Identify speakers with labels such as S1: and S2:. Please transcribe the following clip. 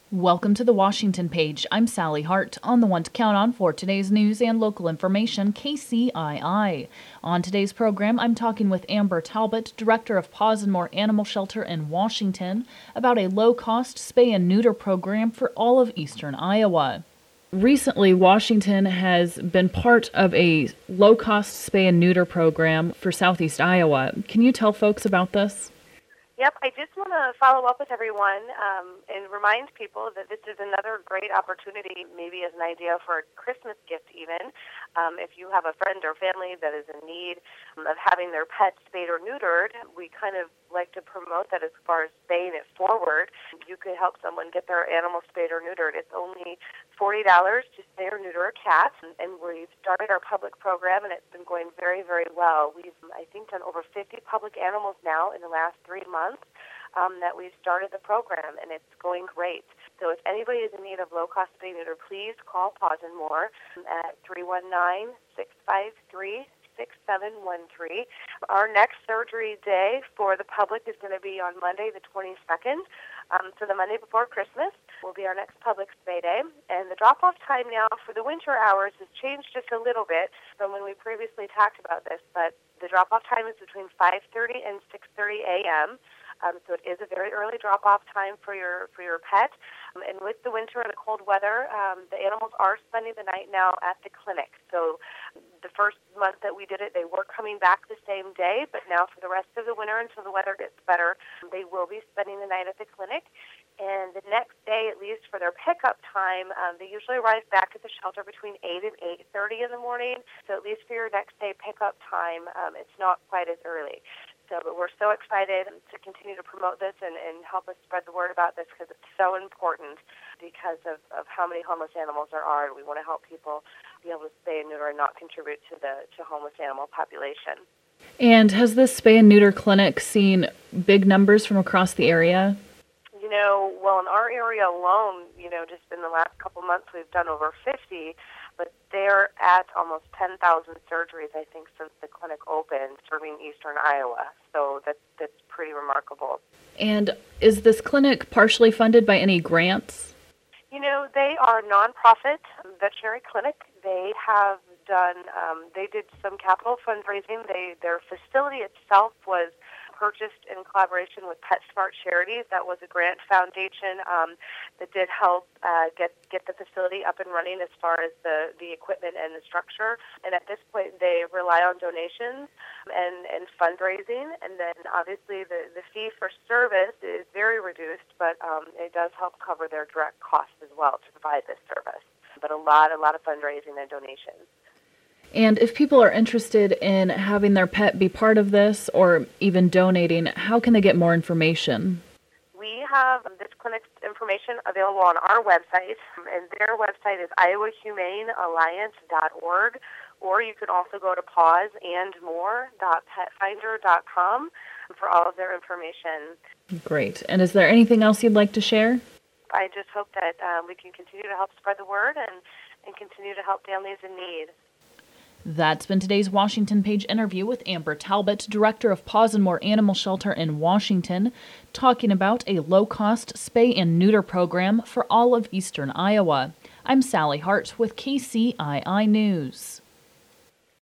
S1: Welcome to the Washington Page. I'm Sally Hart, on the one to count on for today's news and local information, KCII. On today's program, I'm talking with Amber Talbot, Director of Paws and More Animal Shelter in Washington, about a low-cost spay and neuter program for all of eastern Iowa. Recently, Washington has been part of a low-cost spay and neuter program for southeast Iowa. Can you tell folks about this?
S2: Yep, I just want to follow up with everyone and remind people that this is another great opportunity, maybe as an idea for a Christmas gift even. If you have a friend or family that is in need of having their pet spayed or neutered, we kind of like to promote that as far as paying it forward. You could help someone get their animal spayed or neutered. It's only $40 to spay or neuter a cat, and we've started our public program, and it's been going very, very well. We've, I think, done over 50 public animals now in the last 3 months that we've started the program, and it's going great. So if anybody is in need of low-cost spay neuter, please call Paws and More at 319-653-6713. Our next surgery day for the public is going to be on Monday, the 22nd. So the Monday before Christmas will be our next public spay day. And the drop-off time now for the winter hours has changed just a little bit from when we previously talked about this, but the drop-off time is between 5:30 and 6:30 a.m., so it is a very early drop-off time for your pet. And with the winter and the cold weather, the animals are spending the night now at the clinic. So the first month that we did it, they were coming back the same day, but now for the rest of the winter until the weather gets better, they will be spending the night at the clinic. And the next day, at least for their pickup time, they usually arrive back at the shelter between 8 and 8:30 in the morning. So at least for your next day pickup time, it's not quite as early. But we're so excited to continue to promote this and help us spread the word about this because it's so important because of how many homeless animals there are. And we want to help people be able to spay and neuter and not contribute to homeless animal population.
S1: And has this spay and neuter clinic seen big numbers from across the area?
S2: Well, in our area alone, just in the last couple months, we've done over 50, but they're at almost 10,000 surgeries, I think, since the clinic opened, serving eastern Iowa. So that's pretty remarkable.
S1: And is this clinic partially funded by any grants?
S2: They are a nonprofit veterinary clinic. They have done, they did some capital fundraising. Their facility itself was purchased in collaboration with PetSmart Charities. That was a grant foundation that did help get the facility up and running as far as the equipment and the structure. And at this point, they rely on donations and fundraising. And then obviously the fee for service is very reduced, but it does help cover their direct costs as well to provide this service. But a lot of fundraising and donations.
S1: And if people are interested in having their pet be part of this or even donating, how can they get more information?
S2: We have this clinic's information available on our website, and their website is iowahumanealliance.org, or you can also go to pawsandmore.petfinder.com for all of their information.
S1: Great. And is there anything else you'd like to share?
S2: I just hope that we can continue to help spread the word and continue to help families in need.
S1: That's been today's Washington Page interview with Amber Talbot, Director of Paws and More Animal Shelter in Washington, talking about a low-cost spay and neuter program for all of eastern Iowa. I'm Sally Hart with KCII News.